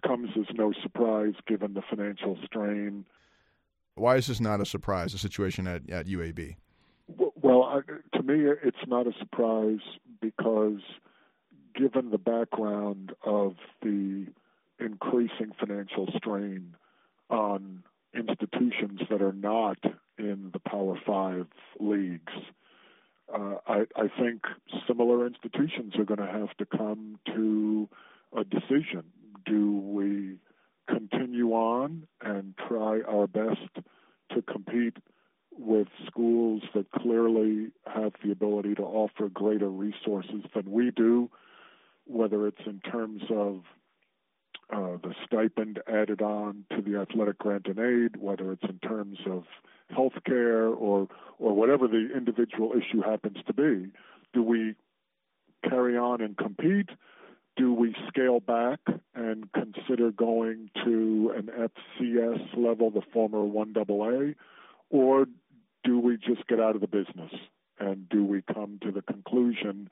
comes as no surprise given the financial strain. Why is this not a surprise, the situation at UAB? Well, to me, it's not a surprise because given the background of the increasing financial strain on institutions that are not in the Power 5 leagues, I think similar institutions are going to have to come to a decision. Do we continue on and try our best to compete with schools that clearly have the ability to offer greater resources than we do, whether it's in terms of the stipend added on to the athletic grant and aid, whether it's in terms of health care or whatever the individual issue happens to be? Do we carry on and compete? Do we scale back and consider going to an FCS level, the former 1AA, or do we just get out of the business? And do we come to the conclusion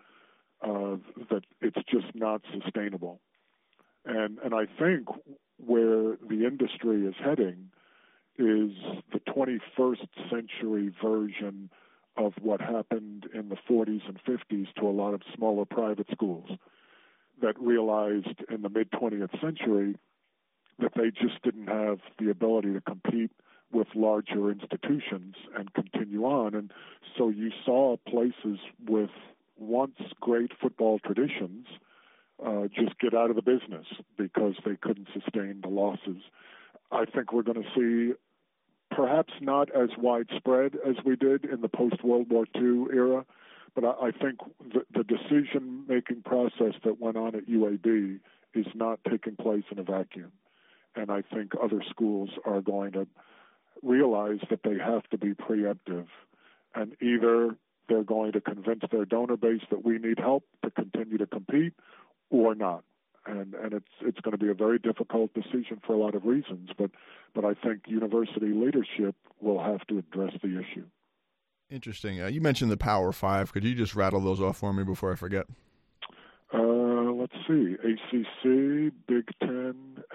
that it's just not sustainable? And I think where the industry is heading is the 21st century version of what happened in the 40s and 50s to a lot of smaller private schools that realized in the mid-20th century that they just didn't have the ability to compete with larger institutions and continue on. And so you saw places with once great football traditions just get out of the business because they couldn't sustain the losses. I think we're going to see perhaps not as widespread as we did in the post-World War II era, but I think the decision-making process that went on at UAB is not taking place in a vacuum. And I think other schools are going to realize that they have to be preemptive. And either they're going to convince their donor base that we need help to continue to compete or not. And it's going to be a very difficult decision for a lot of reasons, but I think university leadership will have to address the issue. Interesting. You mentioned the Power 5. Could you just rattle those off for me before I forget? Let's see. ACC, Big Ten,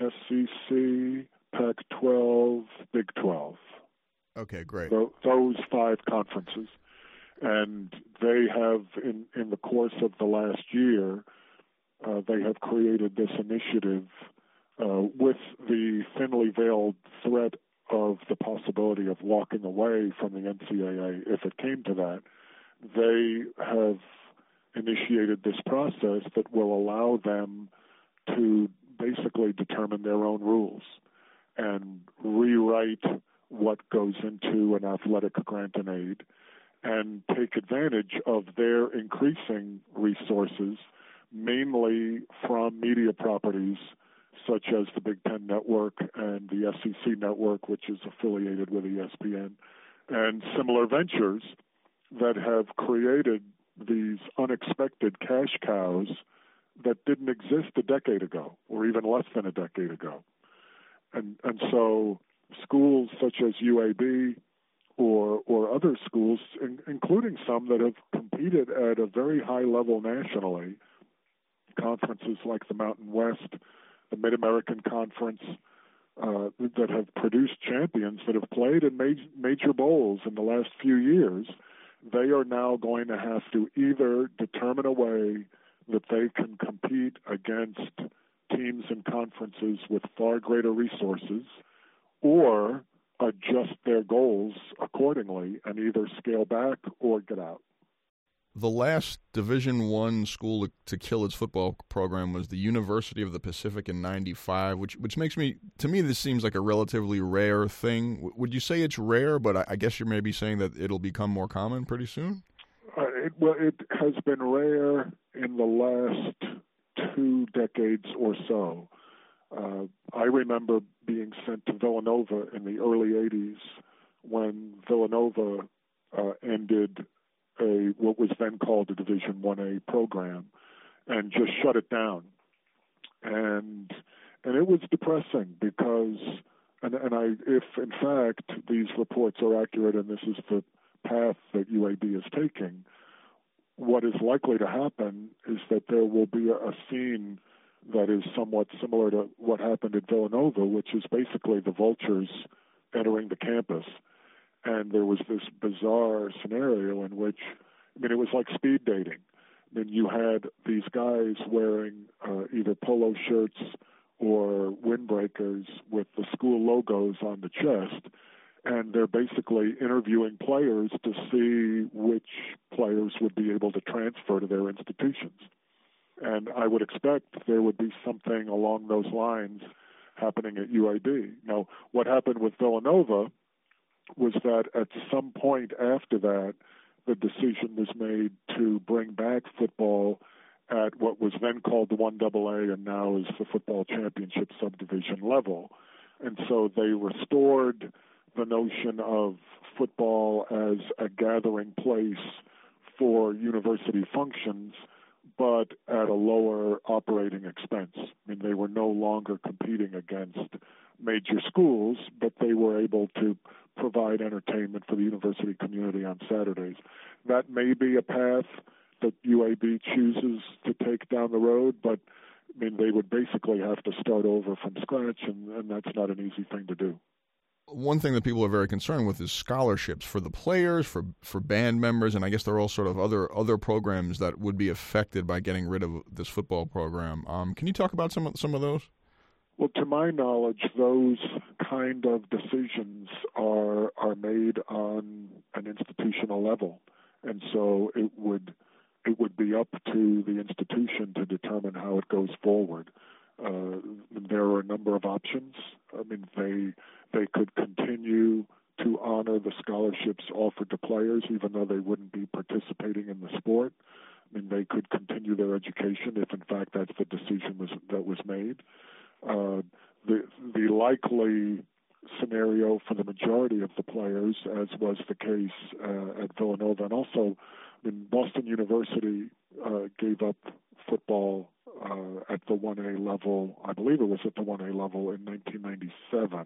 SEC, Pac-12, Big 12. Okay, great. Those 5 conferences. And they have, in the course of the last year, they have created this initiative with the thinly veiled threat of the possibility of walking away from the NCAA if it came to that. They have initiated this process that will allow them to basically determine their own rules and rewrite what goes into an athletic grant and aid and take advantage of their increasing resources, mainly from media properties such as the Big Ten Network and the SEC Network, which is affiliated with ESPN, and similar ventures that have created these unexpected cash cows that didn't exist a decade ago, or even less than a decade ago. And so schools such as UAB or other schools, including some that have competed at a very high level nationally, conferences like the Mountain West, the Mid-American Conference, that have produced champions that have played in major bowls in the last few years, they are now going to have to either determine a way that they can compete against teams and conferences with far greater resources or adjust their goals accordingly and either scale back or get out. The last Division I school to kill its football program was the University of the Pacific in '95, which makes to me this seems like a relatively rare thing. Would you say it's rare, but I guess you're maybe saying that it'll become more common pretty soon? It has been rare in the last 2 decades or so. I remember being sent to Villanova in the early '80s when Villanova ended what was then called a Division 1A program and just shut it down. And it was depressing because, if in fact these reports are accurate and this is the path that UAB is taking, what is likely to happen is that there will be a scene that is somewhat similar to what happened at Villanova, which is basically the vultures entering the campus. And there was this bizarre scenario in which, it was like speed dating. You had these guys wearing either polo shirts or windbreakers with the school logos on the chest, and they're basically interviewing players to see which players would be able to transfer to their institutions. And I would expect there would be something along those lines happening at UAB. Now, what happened with Villanova was that at some point after that, the decision was made to bring back football at what was then called the 1AA and now is the football championship subdivision level. And so they restored the notion of football as a gathering place for university functions, but at a lower operating expense. They were no longer competing against major schools, but they were able to provide entertainment for the university community on Saturdays. That may be a path that UAB chooses to take down the road, but they would basically have to start over from scratch, and that's not an easy thing to do. One thing that people are very concerned with is scholarships for the players, for band members, and I guess there are all sort of other programs that would be affected by getting rid of this football program. Can you talk about some of those? Well, to my knowledge, those kind of decisions are made on an institutional level, and so it would be up to the institution to determine how it goes forward. There are a number of options. They could continue to honor the scholarships offered to players, even though they wouldn't be participating in the sport. They could continue their education if, in fact, that's the decision that was made. The likely scenario for the majority of the players, as was the case at Villanova, and also Boston University gave up football at the 1A level. I believe it was at the 1A level in 1997.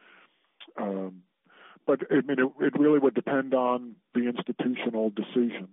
But it really would depend on the institutional decision.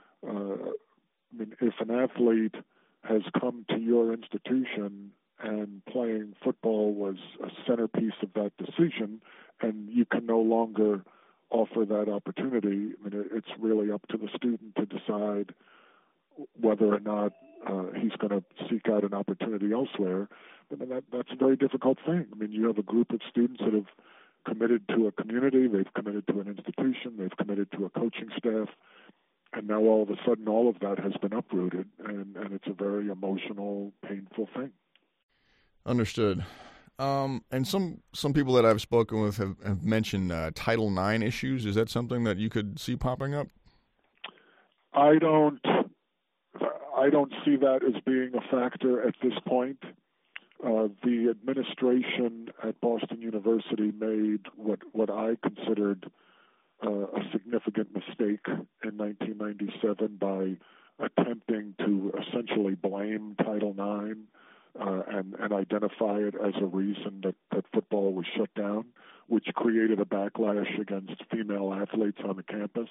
If an athlete has come to your institution and playing football was a centerpiece of that decision, and you can no longer offer that opportunity, it's really up to the student to decide whether or not he's going to seek out an opportunity elsewhere. That's a very difficult thing. You have a group of students that have committed to a community, they've committed to an institution, they've committed to a coaching staff, and now all of a sudden all of that has been uprooted, and it's a very emotional, painful thing. Understood. And some people that I've spoken with have mentioned Title IX issues. Is that something that you could see popping up? I don't see that as being a factor at this point. The administration at Boston University made what I considered a significant mistake in 1997 by attempting to essentially blame Title IX and identify it as a reason that football was shut down, which created a backlash against female athletes on the campus.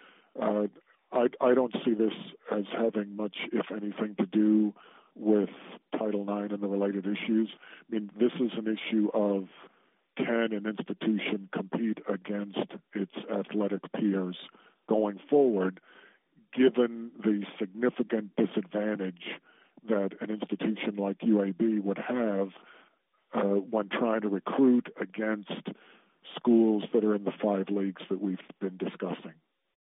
I don't see this as having much, if anything, to do with Title IX and the related issues. This is an issue of, can an institution compete against its athletic peers going forward, given the significant disadvantage that an institution like UAB would have when trying to recruit against schools that are in the 5 leagues that we've been discussing.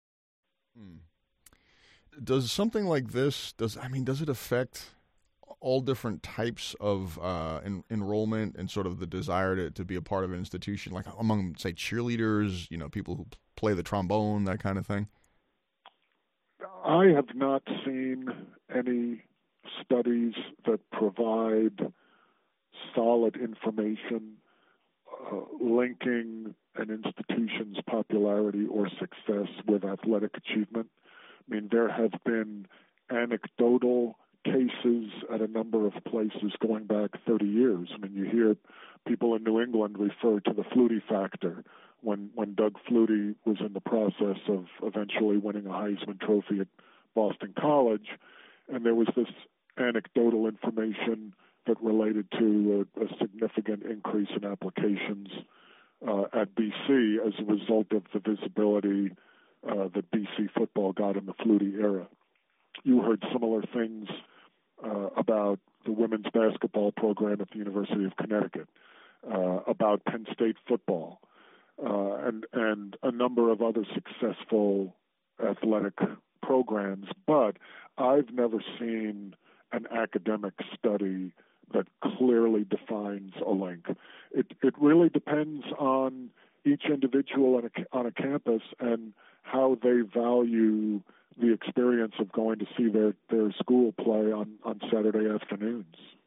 Does something like this, does it affect all different types of enrollment and sort of the desire to be a part of an institution, like among, say, cheerleaders, people who play the trombone, that kind of thing? I have not seen any studies that provide solid information linking an institution's popularity or success with athletic achievement. There have been anecdotal cases at a number of places going back 30 years. You hear people in New England refer to the Flutie factor when Doug Flutie was in the process of eventually winning a Heisman Trophy at Boston College, and there was this anecdotal information that related to a significant increase in applications at BC as a result of the visibility that BC football got in the Flutie era. You heard similar things about the women's basketball program at the University of Connecticut, about Penn State football, and a number of other successful athletic programs. But I've never seen an academic study that clearly defines a link. It really depends on each individual on a campus and how they value the experience of going to see their school play on Saturday afternoons.